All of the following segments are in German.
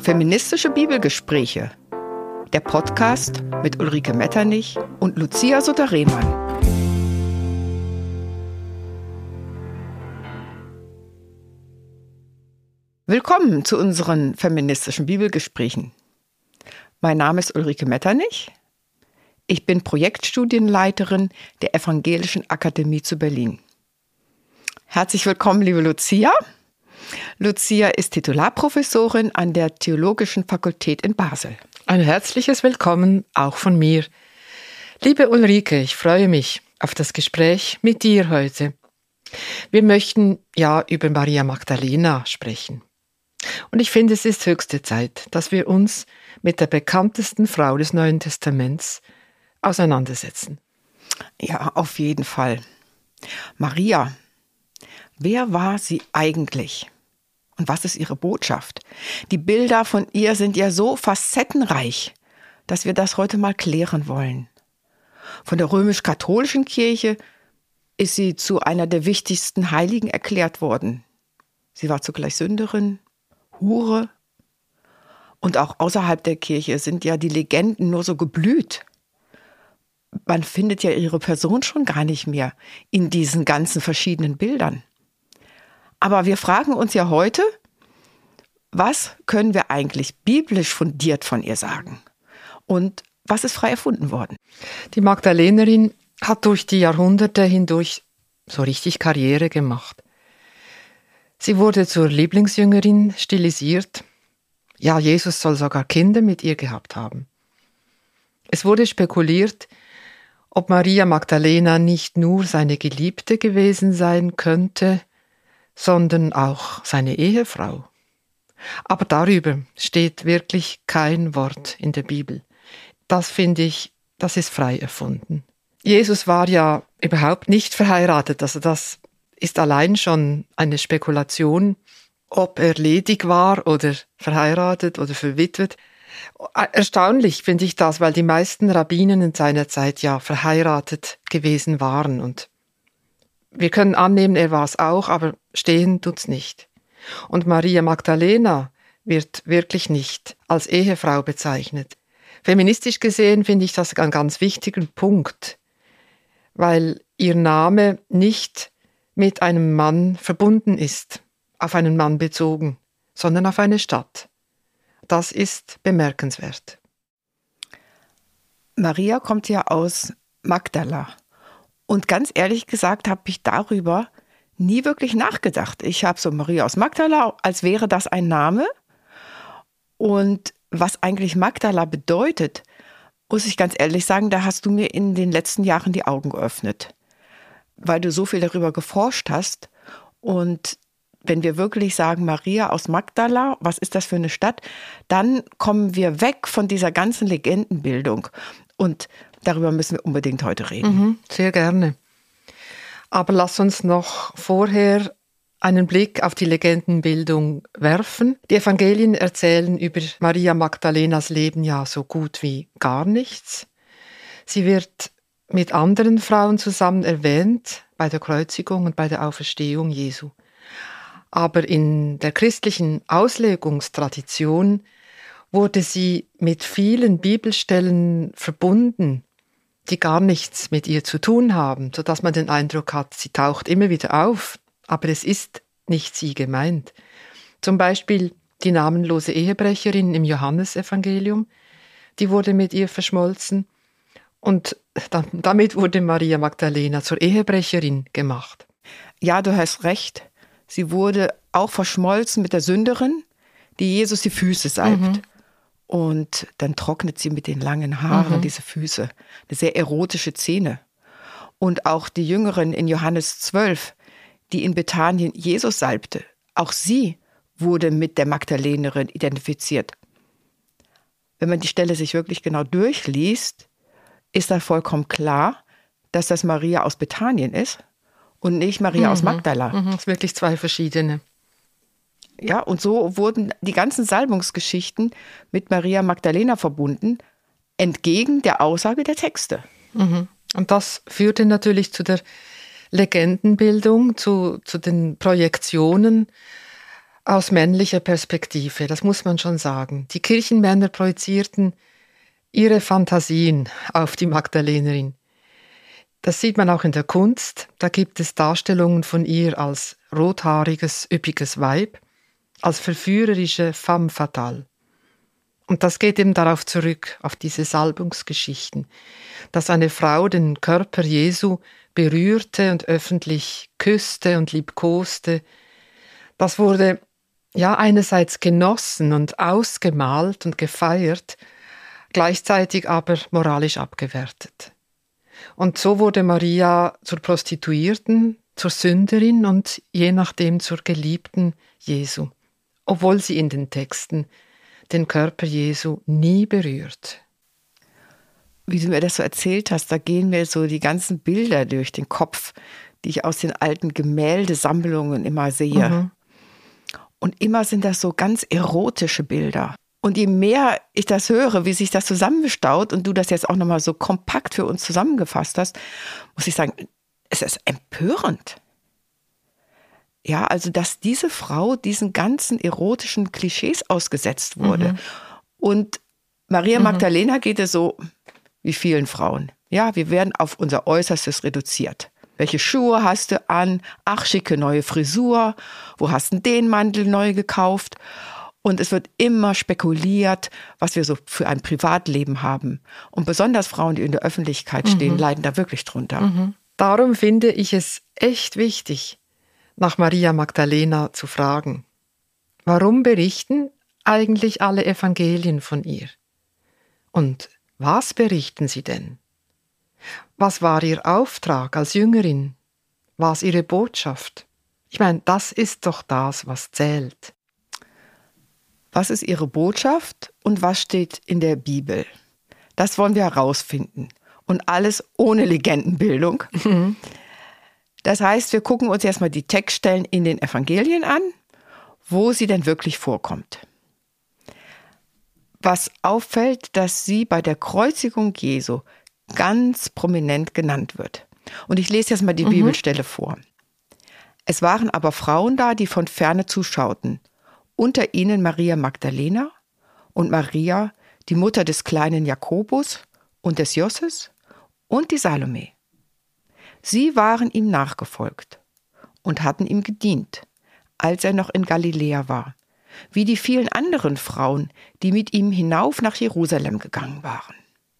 Feministische Bibelgespräche. Der Podcast mit Ulrike Metternich und Lucia Sutter-Rehmann. Willkommen zu unseren feministischen Bibelgesprächen. Mein Name ist Ulrike Metternich. Ich bin Projektstudienleiterin der Evangelischen Akademie zu Berlin. Herzlich willkommen, liebe Lucia. Lucia ist Titularprofessorin an der Theologischen Fakultät in Basel. Ein herzliches Willkommen auch von mir. Liebe Ulrike, ich freue mich auf das Gespräch mit dir heute. Wir möchten ja über Maria Magdalena sprechen. Und ich finde, es ist höchste Zeit, dass wir uns mit der bekanntesten Frau des Neuen Testaments auseinandersetzen. Ja, auf jeden Fall. Maria, wer war sie eigentlich? Und was ist ihre Botschaft? Die Bilder von ihr sind ja so facettenreich, dass wir das heute mal klären wollen. Von der römisch-katholischen Kirche ist sie zu einer der wichtigsten Heiligen erklärt worden. Sie war zugleich Sünderin, Hure. Und auch außerhalb der Kirche sind ja die Legenden nur so geblüht. Man findet ja ihre Person schon gar nicht mehr in diesen ganzen verschiedenen Bildern. Aber wir fragen uns ja heute, was können wir eigentlich biblisch fundiert von ihr sagen? Und was ist frei erfunden worden? Die Magdalenerin hat durch die Jahrhunderte hindurch so richtig Karriere gemacht. Sie wurde zur Lieblingsjüngerin stilisiert. Ja, Jesus soll sogar Kinder mit ihr gehabt haben. Es wurde spekuliert, ob Maria Magdalena nicht nur seine Geliebte gewesen sein könnte, sondern auch seine Ehefrau. Aber darüber steht wirklich kein Wort in der Bibel. Das finde ich, das ist frei erfunden. Jesus war ja überhaupt nicht verheiratet, also das ist allein schon eine Spekulation, ob er ledig war oder verheiratet oder verwitwet. Erstaunlich finde ich das, weil die meisten Rabbinen in seiner Zeit ja verheiratet gewesen waren und wir können annehmen, er war es auch, aber stehen tut's nicht. Und Maria Magdalena wird wirklich nicht als Ehefrau bezeichnet. Feministisch gesehen finde ich das einen ganz wichtigen Punkt, weil ihr Name nicht mit einem Mann verbunden ist, auf einen Mann bezogen, sondern auf eine Stadt. Das ist bemerkenswert. Maria kommt ja aus Magdala. Und ganz ehrlich gesagt habe ich darüber nie wirklich nachgedacht. Ich habe so Maria aus Magdala, als wäre das ein Name. Und was eigentlich Magdala bedeutet, muss ich ganz ehrlich sagen, da hast du mir in den letzten Jahren die Augen geöffnet. Weil du so viel darüber geforscht hast. Und wenn wir wirklich sagen, Maria aus Magdala, was ist das für eine Stadt, dann kommen wir weg von dieser ganzen Legendenbildung. Und darüber müssen wir unbedingt heute reden. Sehr gerne. Aber lass uns noch vorher einen Blick auf die Legendenbildung werfen. Die Evangelien erzählen über Maria Magdalenas Leben ja so gut wie gar nichts. Sie wird mit anderen Frauen zusammen erwähnt bei der Kreuzigung und bei der Auferstehung Jesu. Aber in der christlichen Auslegungstradition wurde sie mit vielen Bibelstellen verbunden, die gar nichts mit ihr zu tun haben, sodass man den Eindruck hat, sie taucht immer wieder auf, aber es ist nicht sie gemeint. Zum Beispiel die namenlose Ehebrecherin im Johannesevangelium, die wurde mit ihr verschmolzen und damit wurde Maria Magdalena zur Ehebrecherin gemacht. Ja, du hast recht. Sie wurde auch verschmolzen mit der Sünderin, die Jesus die Füße salbt. Und dann trocknet sie mit den langen Haaren diese Füße. Eine sehr erotische Szene. Und auch die Jüngerin in Johannes 12, die in Bethanien Jesus salbte, auch sie wurde mit der Magdalenerin identifiziert. Wenn man die Stelle sich wirklich genau durchliest, ist da vollkommen klar, dass das Maria aus Bethanien ist und nicht Maria aus Magdala. Das sind wirklich zwei verschiedene. Ja, und so wurden die ganzen Salbungsgeschichten mit Maria Magdalena verbunden, entgegen der Aussage der Texte. Und das führte natürlich zu der Legendenbildung, zu den Projektionen aus männlicher Perspektive, das muss man schon sagen. Die Kirchenmänner projizierten ihre Fantasien auf die Magdalenerin. Das sieht man auch in der Kunst. Da gibt es Darstellungen von ihr als rothaariges, üppiges Weib, als verführerische femme fatale. Und das geht eben darauf zurück, auf diese Salbungsgeschichten, dass eine Frau den Körper Jesu berührte und öffentlich küsste und liebkoste. Das wurde ja einerseits genossen und ausgemalt und gefeiert, gleichzeitig aber moralisch abgewertet. Und so wurde Maria zur Prostituierten, zur Sünderin und je nachdem zur Geliebten Jesu, obwohl sie in den Texten den Körper Jesu nie berührt. Wie du mir das so erzählt hast, da gehen mir so die ganzen Bilder durch den Kopf, die ich aus den alten Gemäldesammlungen immer sehe. Mhm. Und immer sind das so ganz erotische Bilder. Und je mehr ich das höre, wie sich das zusammenstaut und du das jetzt auch nochmal so kompakt für uns zusammengefasst hast, muss ich sagen, es ist empörend. Ja, also dass diese Frau diesen ganzen erotischen Klischees ausgesetzt wurde. Und Maria Magdalena geht es so wie vielen Frauen. Ja, wir werden auf unser Äußerstes reduziert. Welche Schuhe hast du an? Ach, schicke neue Frisur. Wo hast du den Mantel neu gekauft? Und es wird immer spekuliert, was wir so für ein Privatleben haben. Und besonders Frauen, die in der Öffentlichkeit stehen, leiden da wirklich drunter. Darum finde ich es echt wichtig, nach Maria Magdalena zu fragen. Warum berichten eigentlich alle Evangelien von ihr? Und was berichten sie denn? Was war ihr Auftrag als Jüngerin? Was ihre Botschaft? Ich meine, das ist doch das, was zählt. Was ist ihre Botschaft und was steht in der Bibel? Das wollen wir herausfinden. Und alles ohne Legendenbildung. Das heißt, wir gucken uns erstmal die Textstellen in den Evangelien an, wo sie denn wirklich vorkommt. Was auffällt, dass sie bei der Kreuzigung Jesu ganz prominent genannt wird. Und ich lese jetzt mal die Bibelstelle vor. Es waren aber Frauen da, die von ferne zuschauten. Unter ihnen Maria Magdalena und Maria, die Mutter des kleinen Jakobus und des Joses und die Salome. Sie waren ihm nachgefolgt und hatten ihm gedient, als er noch in Galiläa war, wie die vielen anderen Frauen, die mit ihm hinauf nach Jerusalem gegangen waren.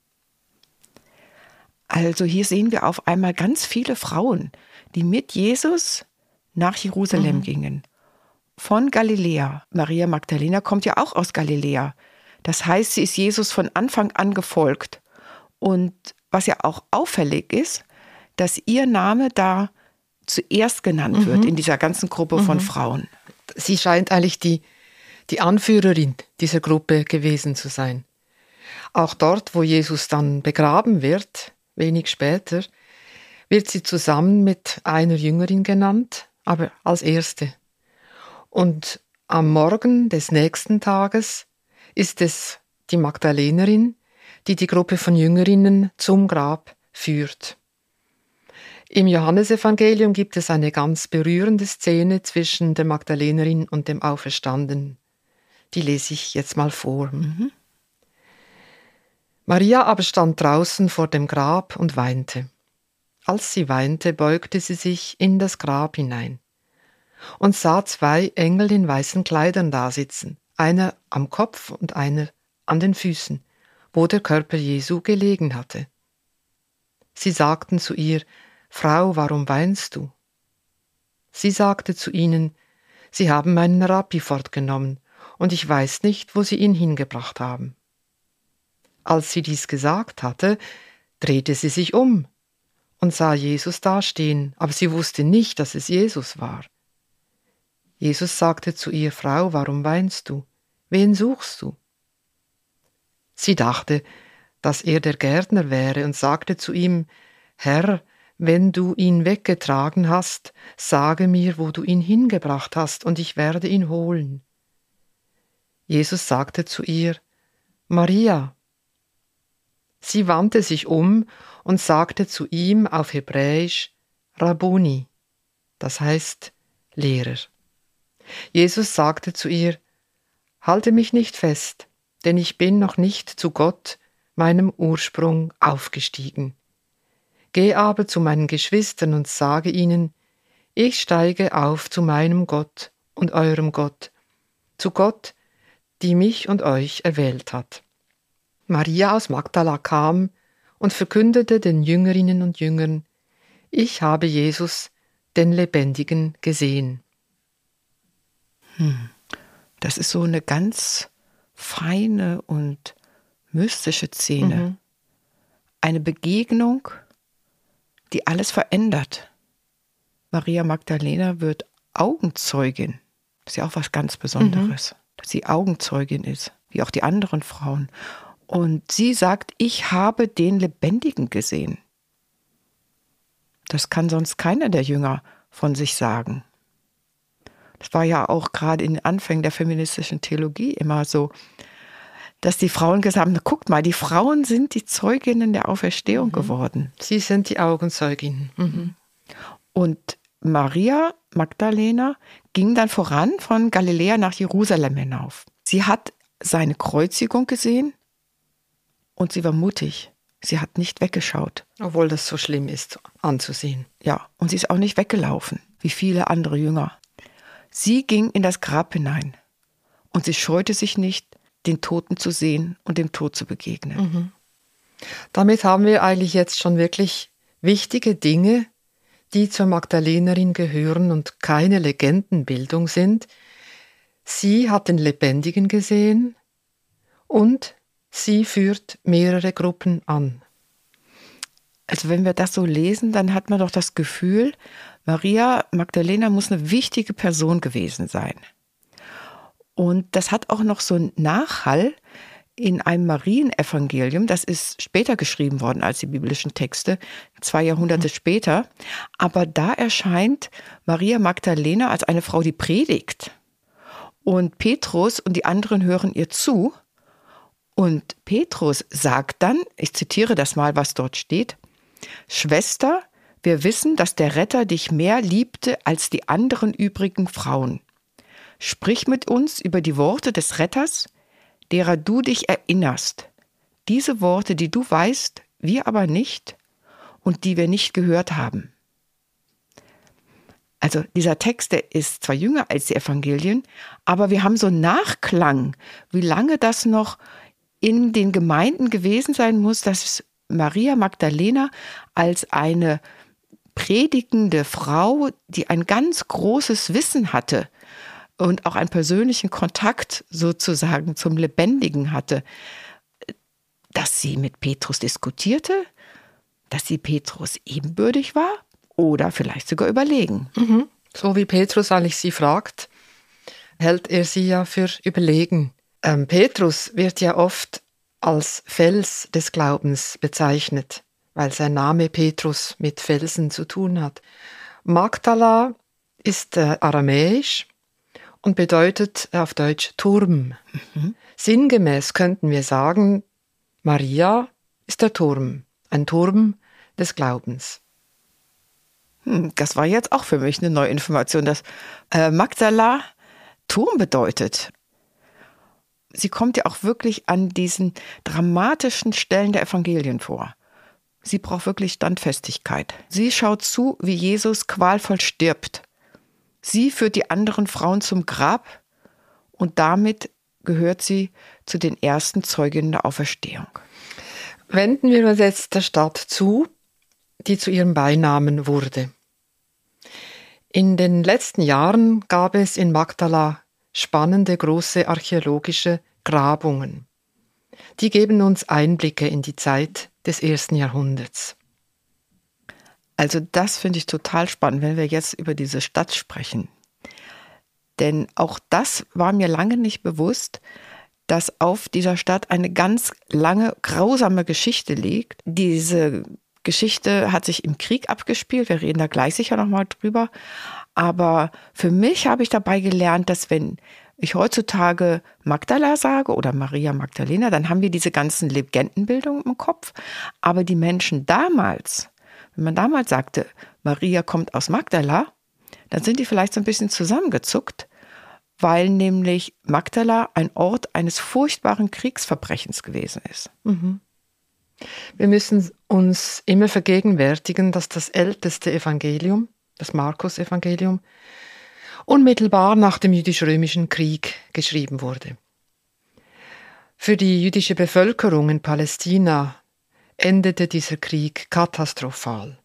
Also hier sehen wir auf einmal ganz viele Frauen, die mit Jesus nach Jerusalem gingen. Von Galiläa. Maria Magdalena kommt ja auch aus Galiläa. Das heißt, sie ist Jesus von Anfang an gefolgt. Und was ja auch auffällig ist, dass ihr Name da zuerst genannt wird in dieser ganzen Gruppe von Frauen. Sie scheint eigentlich die Anführerin dieser Gruppe gewesen zu sein. Auch dort, wo Jesus dann begraben wird, wenig später, wird sie zusammen mit einer Jüngerin genannt, aber als erste. Und am Morgen des nächsten Tages ist es die Magdalenerin, die die Gruppe von Jüngerinnen zum Grab führt. Im Johannesevangelium gibt es eine ganz berührende Szene zwischen der Magdalenerin und dem Auferstandenen. Die lese ich jetzt mal vor. Maria aber stand draußen vor dem Grab und weinte. Als sie weinte, beugte sie sich in das Grab hinein und sah 2 Engel in weißen Kleidern dasitzen, einer am Kopf und einer an den Füßen, wo der Körper Jesu gelegen hatte. Sie sagten zu ihr: Frau, warum weinst du? Sie sagte zu ihnen: Sie haben meinen Rabbi fortgenommen, und ich weiß nicht, wo sie ihn hingebracht haben. Als sie dies gesagt hatte, drehte sie sich um und sah Jesus dastehen, aber sie wusste nicht, dass es Jesus war. Jesus sagte zu ihr: Frau, warum weinst du? Wen suchst du? Sie dachte, dass er der Gärtner wäre und sagte zu ihm: Herr, wenn du ihn weggetragen hast, sage mir, wo du ihn hingebracht hast, und ich werde ihn holen. Jesus sagte zu ihr: Maria. Sie wandte sich um und sagte zu ihm auf Hebräisch: Rabbuni, das heißt Lehrer. Jesus sagte zu ihr: Halte mich nicht fest, denn ich bin noch nicht zu Gott, meinem Ursprung, aufgestiegen. Geh aber zu meinen Geschwistern und sage ihnen: Ich steige auf zu meinem Gott und eurem Gott, zu Gott, die mich und euch erwählt hat. Maria aus Magdala kam und verkündete den Jüngerinnen und Jüngern: Ich habe Jesus, den Lebendigen, gesehen. Das ist so eine ganz feine und mystische Szene. Eine Begegnung, die alles verändert. Maria Magdalena wird Augenzeugin. Das ist ja auch was ganz Besonderes, dass sie Augenzeugin ist, wie auch die anderen Frauen. Und sie sagt: Ich habe den Lebendigen gesehen. Das kann sonst keiner der Jünger von sich sagen. Das war ja auch gerade in den Anfängen der feministischen Theologie immer so, dass die Frauen gesagt haben: Guckt mal, die Frauen sind die Zeuginnen der Auferstehung geworden. Sie sind die Augenzeuginnen. Und Maria Magdalena ging dann voran von Galiläa nach Jerusalem hinauf. Sie hat seine Kreuzigung gesehen und sie war mutig. Sie hat nicht weggeschaut. Obwohl das so schlimm ist anzusehen. Ja, und sie ist auch nicht weggelaufen, wie viele andere Jünger. Sie ging in das Grab hinein und sie scheute sich nicht, den Toten zu sehen und dem Tod zu begegnen. Damit haben wir eigentlich jetzt schon wirklich wichtige Dinge, die zur Magdalenerin gehören und keine Legendenbildung sind. Sie hat den Lebendigen gesehen und sie führt mehrere Gruppen an. Also wenn wir das so lesen, dann hat man doch das Gefühl, Maria Magdalena muss eine wichtige Person gewesen sein. Und das hat auch noch so einen Nachhall in einem Marienevangelium. Das ist später geschrieben worden als die biblischen Texte, 2 Jahrhunderte später. Aber da erscheint Maria Magdalena als eine Frau, die predigt. Und Petrus und die anderen hören ihr zu. Und Petrus sagt dann, ich zitiere das mal, was dort steht: Schwester, wir wissen, dass der Retter dich mehr liebte als die anderen übrigen Frauen. Sprich mit uns über die Worte des Retters, derer du dich erinnerst. Diese Worte, die du weißt, wir aber nicht und die wir nicht gehört haben. Also dieser Text, der ist zwar jünger als die Evangelien, aber wir haben so einen Nachklang, wie lange das noch in den Gemeinden gewesen sein muss, dass Maria Magdalena als eine predigende Frau, die ein ganz großes Wissen hatte und auch einen persönlichen Kontakt sozusagen zum Lebendigen hatte, dass sie mit Petrus diskutierte, dass sie Petrus ebenbürtig war oder vielleicht sogar überlegen. So wie Petrus eigentlich sie fragt, hält er sie ja für überlegen. Petrus wird ja oft als Fels des Glaubens bezeichnet, weil sein Name Petrus mit Felsen zu tun hat. Magdala ist aramäisch und bedeutet auf Deutsch Turm. Sinngemäß könnten wir sagen, Maria ist der Turm, ein Turm des Glaubens. Das war jetzt auch für mich eine neue Information, dass Magdala Turm bedeutet. Sie kommt ja auch wirklich an diesen dramatischen Stellen der Evangelien vor. Sie braucht wirklich Standfestigkeit. Sie schaut zu, wie Jesus qualvoll stirbt. Sie führt die anderen Frauen zum Grab und damit gehört sie zu den ersten Zeuginnen der Auferstehung. Wenden wir uns jetzt der Stadt zu, die zu ihrem Beinamen wurde. In den letzten Jahren gab es in Magdala spannende große archäologische Grabungen. Die geben uns Einblicke in die Zeit des 1. Jahrhunderts. Also das finde ich total spannend, wenn wir jetzt über diese Stadt sprechen. Denn auch das war mir lange nicht bewusst, dass auf dieser Stadt eine ganz lange, grausame Geschichte liegt. Diese Geschichte hat sich im Krieg abgespielt, wir reden da gleich sicher nochmal drüber. Aber für mich habe ich dabei gelernt, dass wenn ich heutzutage Magdala sage oder Maria Magdalena, dann haben wir diese ganzen Legendenbildungen im Kopf. Aber die Menschen damals, wenn man damals sagte, Maria kommt aus Magdala, dann sind die vielleicht so ein bisschen zusammengezuckt, weil nämlich Magdala ein Ort eines furchtbaren Kriegsverbrechens gewesen ist. Wir müssen uns immer vergegenwärtigen, dass das älteste Evangelium, das Markus-Evangelium, unmittelbar nach dem jüdisch-römischen Krieg geschrieben wurde. Für die jüdische Bevölkerung in Palästina endete dieser Krieg katastrophal.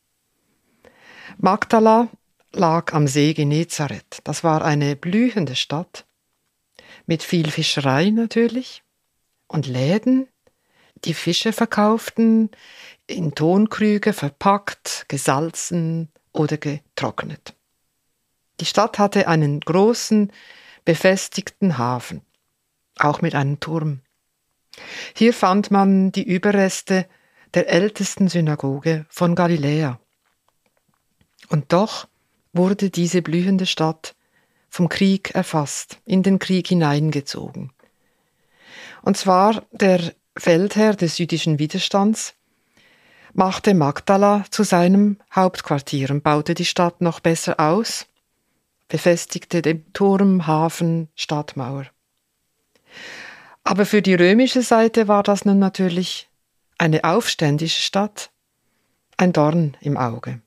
Magdala lag am See Genezareth. Das war eine blühende Stadt mit viel Fischerei natürlich und Läden, die Fische verkauften, in Tonkrüge verpackt, gesalzen oder getrocknet. Die Stadt hatte einen großen, befestigten Hafen, auch mit einem Turm. Hier fand man die Überreste der ältesten Synagoge von Galiläa. Und doch wurde diese blühende Stadt vom Krieg erfasst, in den Krieg hineingezogen. Und zwar der Feldherr des jüdischen Widerstands machte Magdala zu seinem Hauptquartier und baute die Stadt noch besser aus, befestigte den Turm, Hafen, Stadtmauer. Aber für die römische Seite war das nun natürlich eine aufständische Stadt, ein Dorn im Auge.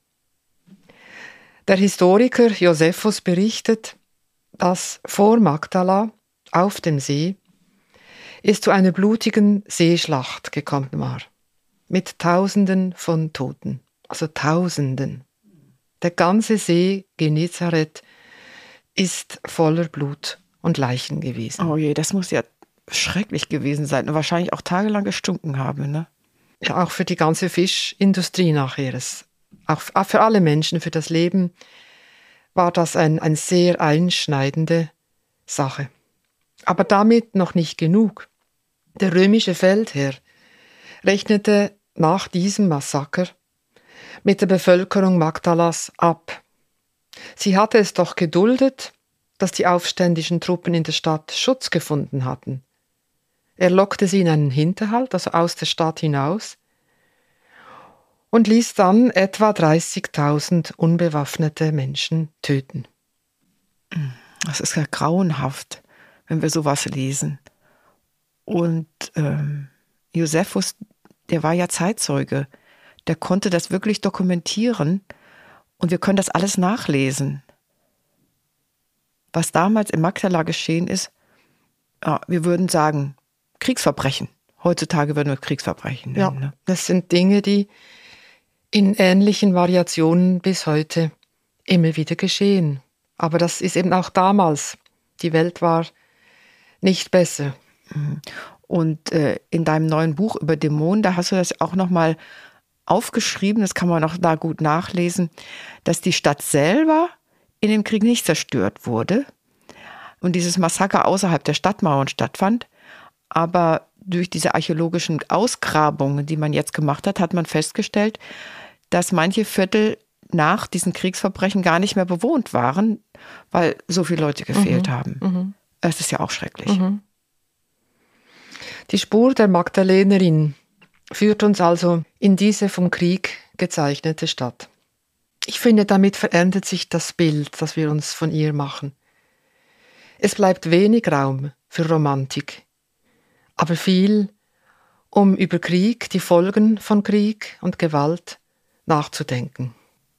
Der Historiker Josephus berichtet, dass vor Magdala auf dem See es zu einer blutigen Seeschlacht gekommen war, mit Tausenden von Toten, also Tausenden. Der ganze See Genezareth ist voller Blut und Leichen gewesen. Oh je, das muss ja schrecklich gewesen sein und wahrscheinlich auch tagelang gestunken haben, ne? Ja, auch für die ganze Fischindustrie nachher. Auch für alle Menschen, für das Leben war das eine sehr einschneidende Sache. Aber damit noch nicht genug. Der römische Feldherr rechnete nach diesem Massaker mit der Bevölkerung Magdalas ab. Sie hatte es doch geduldet, dass die aufständischen Truppen in der Stadt Schutz gefunden hatten. Er lockte sie in einen Hinterhalt, also aus der Stadt hinaus, und ließ dann etwa 30.000 unbewaffnete Menschen töten. Das ist ja grauenhaft, wenn wir sowas lesen. Und Josephus, der war ja Zeitzeuge, der konnte das wirklich dokumentieren und wir können das alles nachlesen. Was damals in Magdala geschehen ist, ja, wir würden sagen, Kriegsverbrechen. Heutzutage würden wir Kriegsverbrechen nennen. Ja, ne? Das sind Dinge, die in ähnlichen Variationen bis heute immer wieder geschehen. Aber das ist eben auch damals. Die Welt war nicht besser. Und in deinem neuen Buch über Dämonen, da hast du das auch nochmal aufgeschrieben, das kann man auch da gut nachlesen, dass die Stadt selber in dem Krieg nicht zerstört wurde und dieses Massaker außerhalb der Stadtmauern stattfand. Aber durch diese archäologischen Ausgrabungen, die man jetzt gemacht hat, hat man festgestellt, dass manche Viertel nach diesen Kriegsverbrechen gar nicht mehr bewohnt waren, weil so viele Leute gefehlt haben. Das ist ja auch schrecklich. Die Spur der Magdalenerin führt uns also in diese vom Krieg gezeichnete Stadt. Ich finde, damit verändert sich das Bild, das wir uns von ihr machen. Es bleibt wenig Raum für Romantik, aber viel, um über Krieg, die Folgen von Krieg und Gewalt nachzudenken.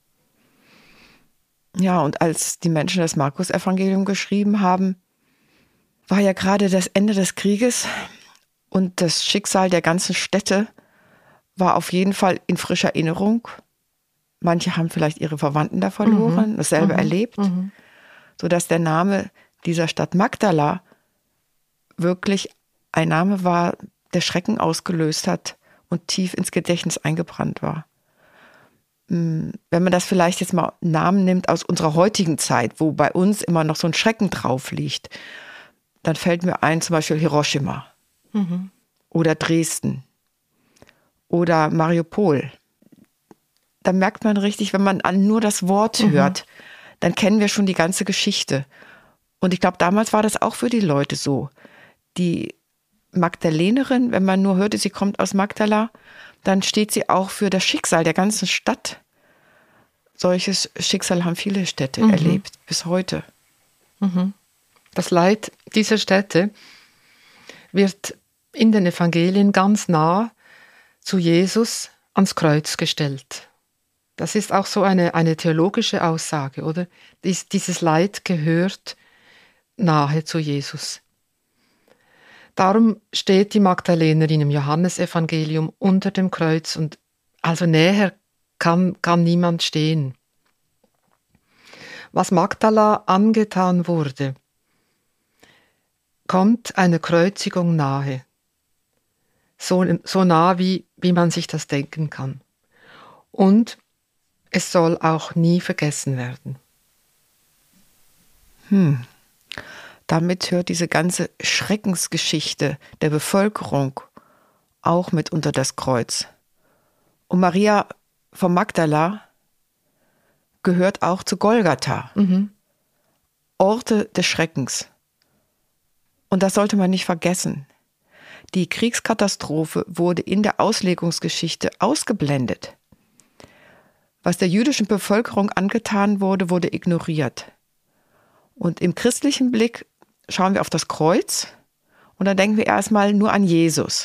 Ja, und als die Menschen das Markus-Evangelium geschrieben haben, war ja gerade das Ende des Krieges und das Schicksal der ganzen Städte war auf jeden Fall in frischer Erinnerung. Manche haben vielleicht ihre Verwandten da verloren, dasselbe erlebt, sodass der Name dieser Stadt Magdala wirklich ein Name war, der Schrecken ausgelöst hat und tief ins Gedächtnis eingebrannt war. Wenn man das vielleicht jetzt mal Namen nimmt aus unserer heutigen Zeit, wo bei uns immer noch so ein Schrecken drauf liegt, dann fällt mir ein zum Beispiel Hiroshima oder Dresden oder Mariupol. Da merkt man richtig, wenn man nur das Wort hört, dann kennen wir schon die ganze Geschichte. Und ich glaube, damals war das auch für die Leute so. Die Magdalenerin, wenn man nur hörte, sie kommt aus Magdala, dann steht sie auch für das Schicksal der ganzen Stadt. Solches Schicksal haben viele Städte erlebt, bis heute. Das Leid dieser Städte wird in den Evangelien ganz nah zu Jesus ans Kreuz gestellt. Das ist auch so eine theologische Aussage, oder? Dieses Leid gehört nahe zu Jesus. Darum steht die Magdalenerin im Johannesevangelium unter dem Kreuz und also näher kann niemand stehen. Was Magdala angetan wurde, kommt einer Kreuzigung nahe. So nah, wie man sich das denken kann. Und es soll auch nie vergessen werden. Damit hört diese ganze Schreckensgeschichte der Bevölkerung auch mit unter das Kreuz. Und Maria von Magdala gehört auch zu Golgatha. Orte des Schreckens. Und das sollte man nicht vergessen. Die Kriegskatastrophe wurde in der Auslegungsgeschichte ausgeblendet. Was der jüdischen Bevölkerung angetan wurde, wurde ignoriert. Und im christlichen Blick schauen wir auf das Kreuz und dann denken wir erstmal nur an Jesus.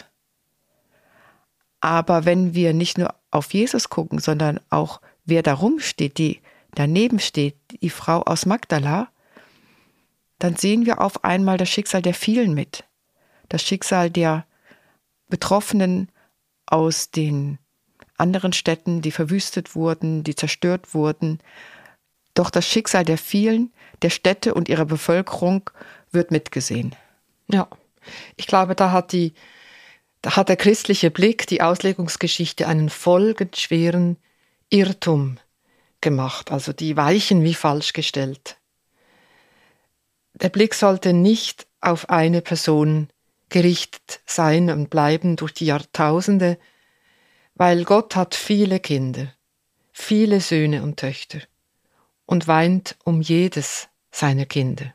Aber wenn wir nicht nur auf Jesus gucken, sondern auch wer darum steht, die daneben steht, die Frau aus Magdala, dann sehen wir auf einmal das Schicksal der vielen mit. Das Schicksal der Betroffenen aus den anderen Städten, die verwüstet wurden, die zerstört wurden. Doch das Schicksal der vielen, der Städte und ihrer Bevölkerung wird mitgesehen. Ja, ich glaube, da hat der christliche Blick, die Auslegungsgeschichte, einen folgenschweren Irrtum gemacht, also die Weichen wie falsch gestellt. Der Blick sollte nicht auf eine Person gerichtet sein und bleiben durch die Jahrtausende, weil Gott hat viele Kinder, viele Söhne und Töchter und weint um jedes seiner Kinder.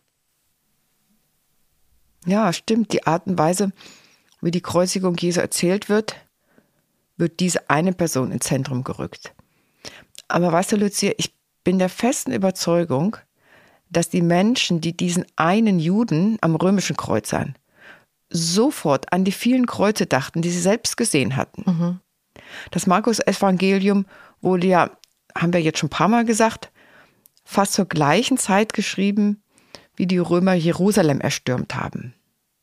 Ja, stimmt. Die Art und Weise, wie die Kreuzigung Jesu erzählt wird diese eine Person ins Zentrum gerückt. Aber weißt du, Lucia, ich bin der festen Überzeugung, dass die Menschen, die diesen einen Juden am römischen Kreuz sahen, sofort an die vielen Kreuze dachten, die sie selbst gesehen hatten. Das Markus-Evangelium wurde ja, haben wir jetzt schon ein paar Mal gesagt, fast zur gleichen Zeit geschrieben, wie die Römer Jerusalem erstürmt haben.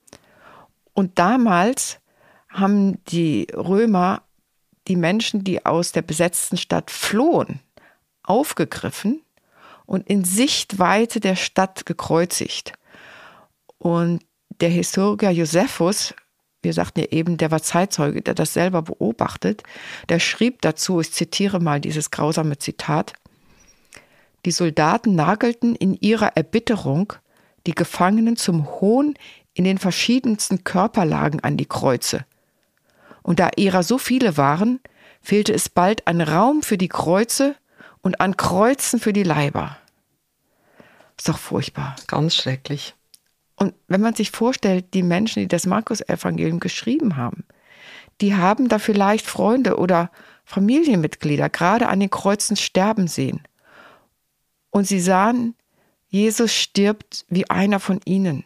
Und damals haben die Römer die Menschen, die aus der besetzten Stadt flohen, aufgegriffen und in Sichtweite der Stadt gekreuzigt. Und der Historiker Josephus, wir sagten ja eben, der war Zeitzeuge, der das selber beobachtet, der schrieb dazu, ich zitiere mal dieses grausame Zitat: Die Soldaten nagelten in ihrer Erbitterung die Gefangenen zum Hohn in den verschiedensten Körperlagen an die Kreuze. Und da ihrer so viele waren, fehlte es bald an Raum für die Kreuze und an Kreuzen für die Leiber. Ist doch furchtbar. Ganz schrecklich. Und wenn man sich vorstellt, die Menschen, die das Markus-Evangelium geschrieben haben, die haben da vielleicht Freunde oder Familienmitglieder gerade an den Kreuzen sterben sehen. Und sie sahen, Jesus stirbt wie einer von ihnen.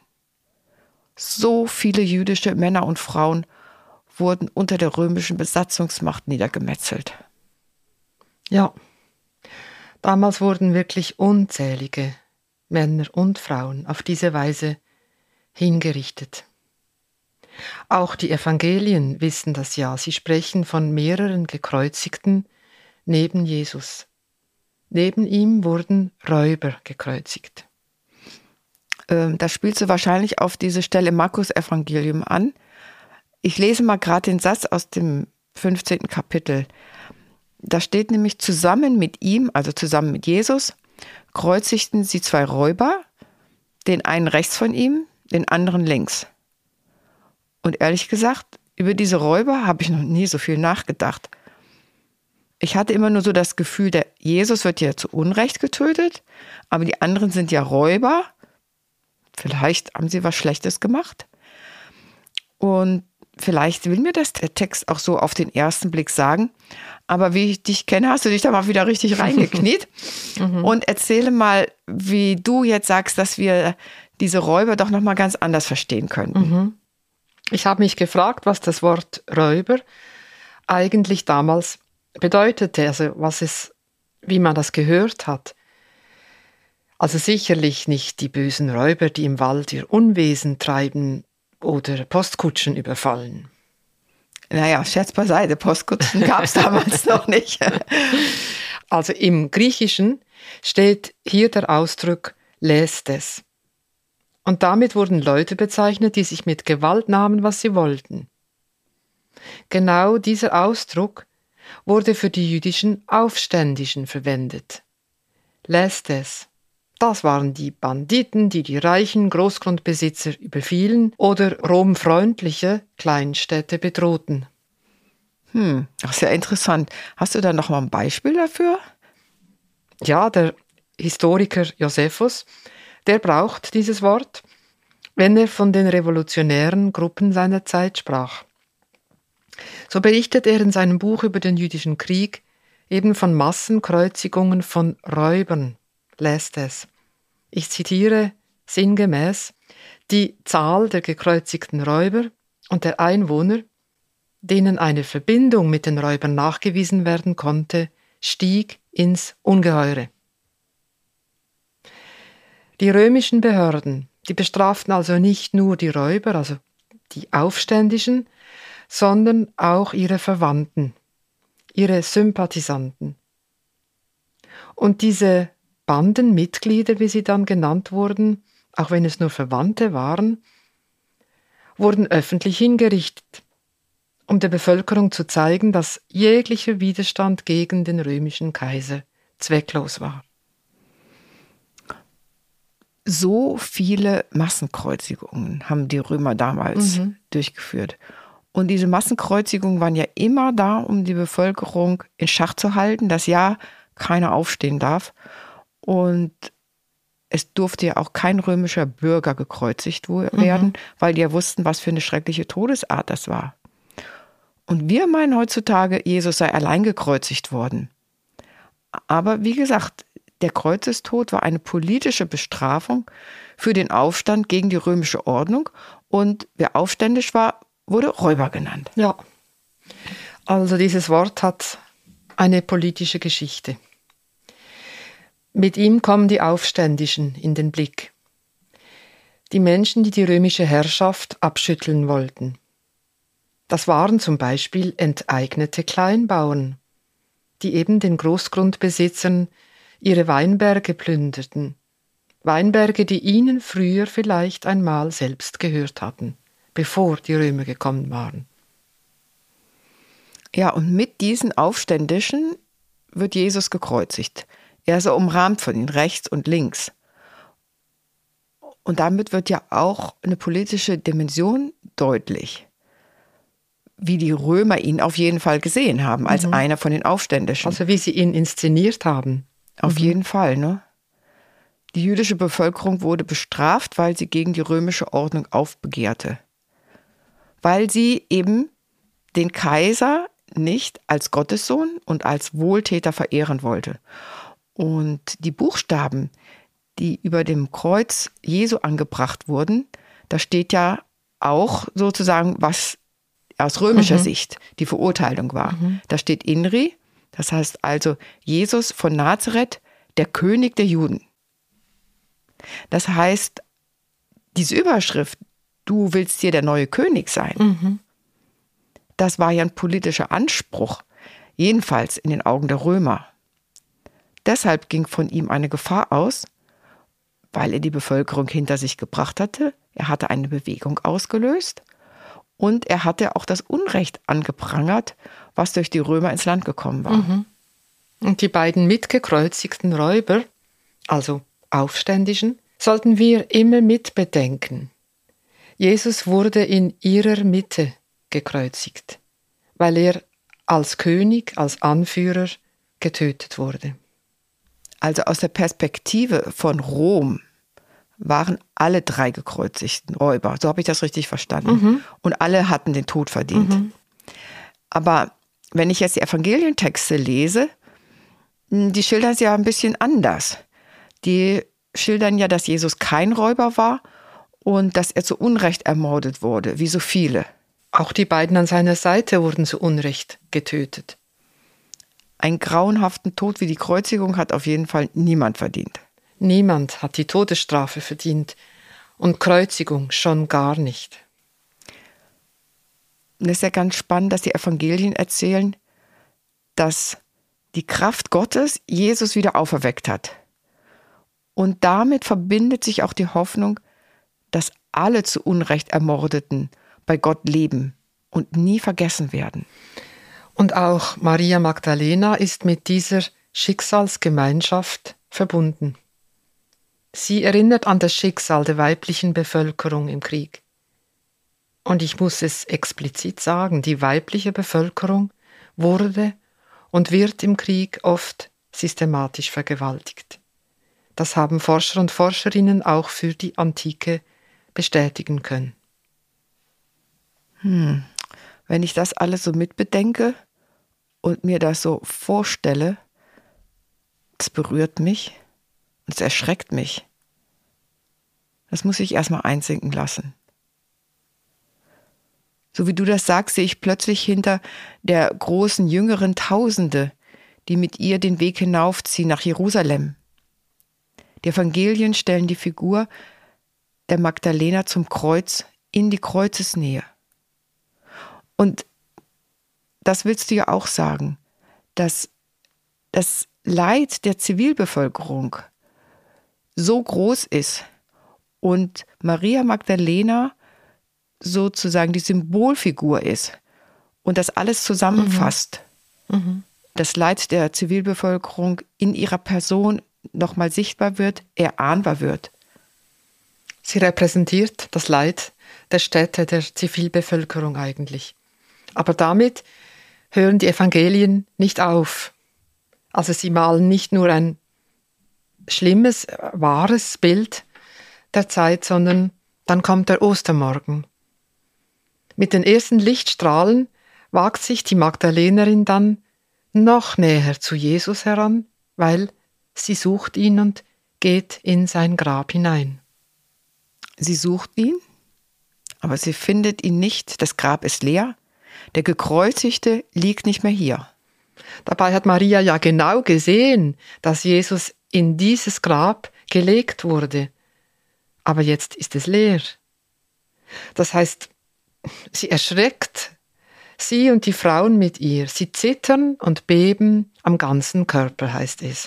So viele jüdische Männer und Frauen wurden unter der römischen Besatzungsmacht niedergemetzelt. Ja, damals wurden wirklich unzählige Männer und Frauen auf diese Weise hingerichtet. Auch die Evangelien wissen das ja. Sie sprechen von mehreren Gekreuzigten neben Jesus. Neben ihm wurden Räuber gekreuzigt. Da spielst du wahrscheinlich auf diese Stelle im Markus-Evangelium an. Ich lese mal gerade den Satz aus dem 15. Kapitel. Da steht nämlich: Zusammen mit ihm, also zusammen mit Jesus, kreuzigten sie 2 Räuber, den einen rechts von ihm, den anderen links. Und ehrlich gesagt, über diese Räuber habe ich noch nie so viel nachgedacht. Ich hatte immer nur so das Gefühl, der Jesus wird ja zu Unrecht getötet, aber die anderen sind ja Räuber. Vielleicht haben sie was Schlechtes gemacht. Und vielleicht will mir das der Text auch so auf den ersten Blick sagen, aber wie ich dich kenne, hast du dich da mal wieder richtig reingekniet. Und erzähle mal, wie du jetzt sagst, dass wir diese Räuber doch nochmal ganz anders verstehen können. Ich habe mich gefragt, was das Wort Räuber eigentlich damals bedeutete, also wie man das gehört hat. Also sicherlich nicht die bösen Räuber, die im Wald ihr Unwesen treiben oder Postkutschen überfallen. Naja, Scherz beiseite, Postkutschen gab es damals noch nicht. Also im Griechischen steht hier der Ausdruck Lestes. Und damit wurden Leute bezeichnet, die sich mit Gewalt nahmen, was sie wollten. Genau dieser Ausdruck wurde für die jüdischen Aufständischen verwendet. Lestes. Das waren die Banditen, die die reichen Großgrundbesitzer überfielen oder romfreundliche Kleinstädte bedrohten. Ach, sehr interessant. Hast du da noch mal ein Beispiel dafür? Ja, der Historiker Josephus, der braucht dieses Wort, wenn er von den revolutionären Gruppen seiner Zeit sprach. So berichtet er in seinem Buch über den jüdischen Krieg eben von Massenkreuzigungen von Räubern, lässt es. Ich zitiere sinngemäß: Die Zahl der gekreuzigten Räuber und der Einwohner, denen eine Verbindung mit den Räubern nachgewiesen werden konnte, stieg ins Ungeheure. Die römischen Behörden, die bestraften also nicht nur die Räuber, also die Aufständischen, sondern auch ihre Verwandten, ihre Sympathisanten. Und diese Bandenmitglieder, wie sie dann genannt wurden, auch wenn es nur Verwandte waren, wurden öffentlich hingerichtet, um der Bevölkerung zu zeigen, dass jeglicher Widerstand gegen den römischen Kaiser zwecklos war. So viele Massenkreuzigungen haben die Römer damals durchgeführt. Und diese Massenkreuzigungen waren ja immer da, um die Bevölkerung in Schach zu halten, dass ja keiner aufstehen darf. Und es durfte ja auch kein römischer Bürger gekreuzigt werden, weil die ja wussten, was für eine schreckliche Todesart das war. Und wir meinen heutzutage, Jesus sei allein gekreuzigt worden. Aber wie gesagt, der Kreuzestod war eine politische Bestrafung für den Aufstand gegen die römische Ordnung. Und wer aufständisch war, wurde Räuber genannt. Ja, also dieses Wort hat eine politische Geschichte. Mit ihm kommen die Aufständischen in den Blick. Die Menschen, die die römische Herrschaft abschütteln wollten. Das waren zum Beispiel enteignete Kleinbauern, die eben den Großgrundbesitzern ihre Weinberge plünderten. Weinberge, die ihnen früher vielleicht einmal selbst gehört hatten, bevor die Römer gekommen waren. Ja, und mit diesen Aufständischen wird Jesus gekreuzigt. Er ist umrahmt von ihnen rechts und links. Und damit wird ja auch eine politische Dimension deutlich, wie die Römer ihn auf jeden Fall gesehen haben, als einer von den Aufständischen. Also wie sie ihn inszeniert haben. Auf jeden Fall, ne? Die jüdische Bevölkerung wurde bestraft, weil sie gegen die römische Ordnung aufbegehrte. Weil sie eben den Kaiser nicht als Gottessohn und als Wohltäter verehren wollte. Und die Buchstaben, die über dem Kreuz Jesu angebracht wurden, da steht ja auch sozusagen, was aus römischer Sicht die Verurteilung war. Da steht Inri, das heißt also Jesus von Nazareth, der König der Juden. Das heißt, diese Überschrift, du willst hier der neue König sein, das war ja ein politischer Anspruch, jedenfalls in den Augen der Römer. Deshalb ging von ihm eine Gefahr aus, weil er die Bevölkerung hinter sich gebracht hatte. Er hatte eine Bewegung ausgelöst und er hatte auch das Unrecht angeprangert, was durch die Römer ins Land gekommen war. Und die beiden mitgekreuzigten Räuber, also Aufständischen, sollten wir immer mitbedenken. Jesus wurde in ihrer Mitte gekreuzigt, weil er als König, als Anführer getötet wurde. Also aus der Perspektive von Rom waren alle 3 gekreuzigten Räuber. So habe ich das richtig verstanden. Und alle hatten den Tod verdient. Aber wenn ich jetzt die Evangelientexte lese, die schildern es ja ein bisschen anders. Die schildern ja, dass Jesus kein Räuber war und dass er zu Unrecht ermordet wurde, wie so viele. Auch die beiden an seiner Seite wurden zu Unrecht getötet. Einen grauenhaften Tod wie die Kreuzigung hat auf jeden Fall niemand verdient. Niemand hat die Todesstrafe verdient und Kreuzigung schon gar nicht. Und es ist ja ganz spannend, dass die Evangelien erzählen, dass die Kraft Gottes Jesus wieder auferweckt hat. Und damit verbindet sich auch die Hoffnung, dass alle zu Unrecht Ermordeten bei Gott leben und nie vergessen werden. Und auch Maria Magdalena ist mit dieser Schicksalsgemeinschaft verbunden. Sie erinnert an das Schicksal der weiblichen Bevölkerung im Krieg. Und ich muss es explizit sagen, die weibliche Bevölkerung wurde und wird im Krieg oft systematisch vergewaltigt. Das haben Forscher und Forscherinnen auch für die Antike bestätigen können. Wenn ich das alles so mitbedenke und mir das so vorstelle, es berührt mich und es erschreckt mich. Das muss ich erstmal einsinken lassen. So wie du das sagst, sehe ich plötzlich hinter der großen jüngeren Tausende, die mit ihr den Weg hinaufziehen nach Jerusalem. Die Evangelien stellen die Figur der Magdalena zum Kreuz in die Kreuzesnähe. Und das willst du ja auch sagen, dass das Leid der Zivilbevölkerung so groß ist und Maria Magdalena sozusagen die Symbolfigur ist und das alles zusammenfasst. Das Leid der Zivilbevölkerung in ihrer Person nochmal sichtbar wird, erahnbar wird. Sie repräsentiert das Leid der Städte, der Zivilbevölkerung eigentlich. Aber damit hören die Evangelien nicht auf. Also sie malen nicht nur ein schlimmes, wahres Bild der Zeit, sondern dann kommt der Ostermorgen. Mit den ersten Lichtstrahlen wagt sich die Magdalenerin dann noch näher zu Jesus heran, weil sie sucht ihn und geht in sein Grab hinein. Sie sucht ihn, aber sie findet ihn nicht. Das Grab ist leer. Der Gekreuzigte liegt nicht mehr hier. Dabei hat Maria ja genau gesehen, dass Jesus in dieses Grab gelegt wurde. Aber jetzt ist es leer. Das heißt, sie erschreckt, sie und die Frauen mit ihr. Sie zittern und beben am ganzen Körper, heißt es.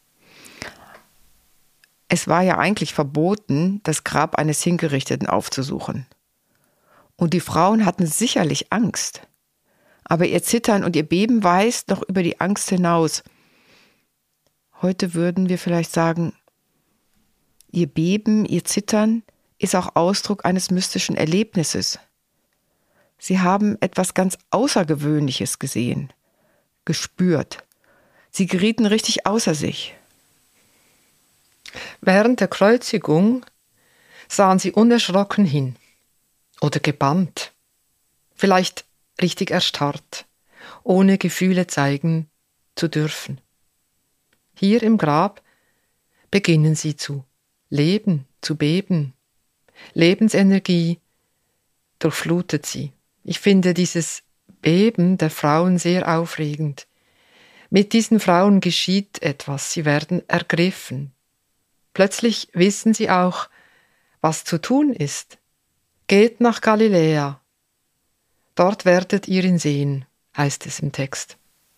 Es war ja eigentlich verboten, das Grab eines Hingerichteten aufzusuchen. Und die Frauen hatten sicherlich Angst. Aber ihr Zittern und ihr Beben weist noch über die Angst hinaus. Heute würden wir vielleicht sagen, ihr Beben, ihr Zittern ist auch Ausdruck eines mystischen Erlebnisses. Sie haben etwas ganz Außergewöhnliches gesehen, gespürt. Sie gerieten richtig außer sich. Während der Kreuzigung sahen sie unerschrocken hin oder gebannt, vielleicht richtig erstarrt, ohne Gefühle zeigen zu dürfen. Hier im Grab beginnen sie zu leben, zu beben. Lebensenergie durchflutet sie. Ich finde dieses Beben der Frauen sehr aufregend. Mit diesen Frauen geschieht etwas, sie werden ergriffen. Plötzlich wissen sie auch, was zu tun ist. Geht nach Galiläa. Dort werdet ihr ihn sehen, heißt es im Text.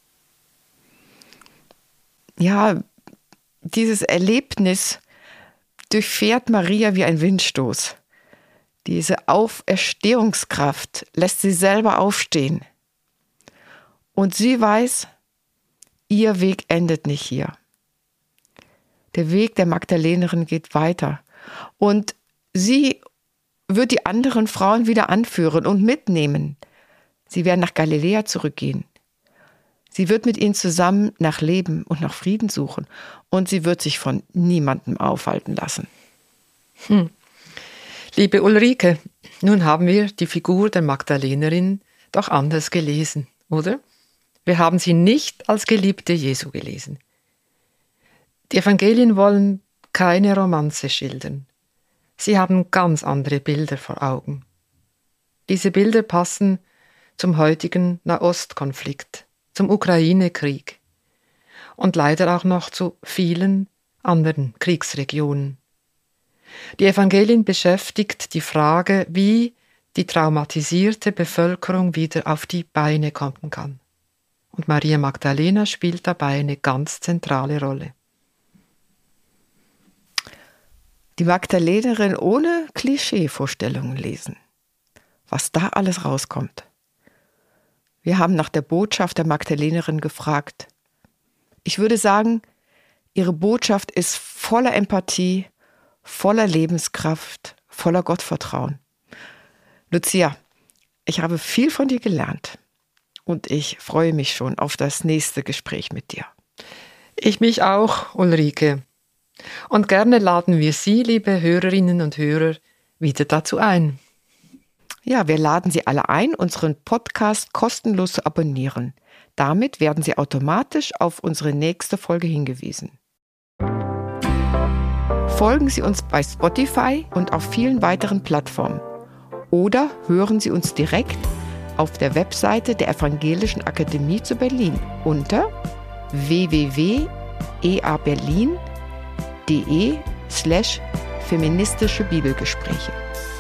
Ja, dieses Erlebnis durchfährt Maria wie ein Windstoß. Diese Auferstehungskraft lässt sie selber aufstehen. Und sie weiß, ihr Weg endet nicht hier. Der Weg der Magdalenerin geht weiter. Und sie wird die anderen Frauen wieder anführen und mitnehmen. Sie werden nach Galiläa zurückgehen. Sie wird mit ihnen zusammen nach Leben und nach Frieden suchen. Und sie wird sich von niemandem aufhalten lassen. Liebe Ulrike, nun haben wir die Figur der Magdalenerin doch anders gelesen, oder? Wir haben sie nicht als Geliebte Jesu gelesen. Die Evangelien wollen keine Romanze schildern. Sie haben ganz andere Bilder vor Augen. Diese Bilder passen zum heutigen Nahostkonflikt, zum Ukraine-Krieg und leider auch noch zu vielen anderen Kriegsregionen. Die Evangelien beschäftigt die Frage, wie die traumatisierte Bevölkerung wieder auf die Beine kommen kann. Und Maria Magdalena spielt dabei eine ganz zentrale Rolle. Die Magdalenerin ohne Klischeevorstellungen lesen. Was da alles rauskommt. Wir haben nach der Botschaft der Magdalenerin gefragt. Ich würde sagen, ihre Botschaft ist voller Empathie, voller Lebenskraft, voller Gottvertrauen. Lucia, ich habe viel von dir gelernt und ich freue mich schon auf das nächste Gespräch mit dir. Ich mich auch, Ulrike. Und gerne laden wir Sie, liebe Hörerinnen und Hörer, wieder dazu ein. Ja, wir laden Sie alle ein, unseren Podcast kostenlos zu abonnieren. Damit werden Sie automatisch auf unsere nächste Folge hingewiesen. Folgen Sie uns bei Spotify und auf vielen weiteren Plattformen. Oder hören Sie uns direkt auf der Webseite der Evangelischen Akademie zu Berlin unter www.eaberlin.de/feministische Bibelgespräche.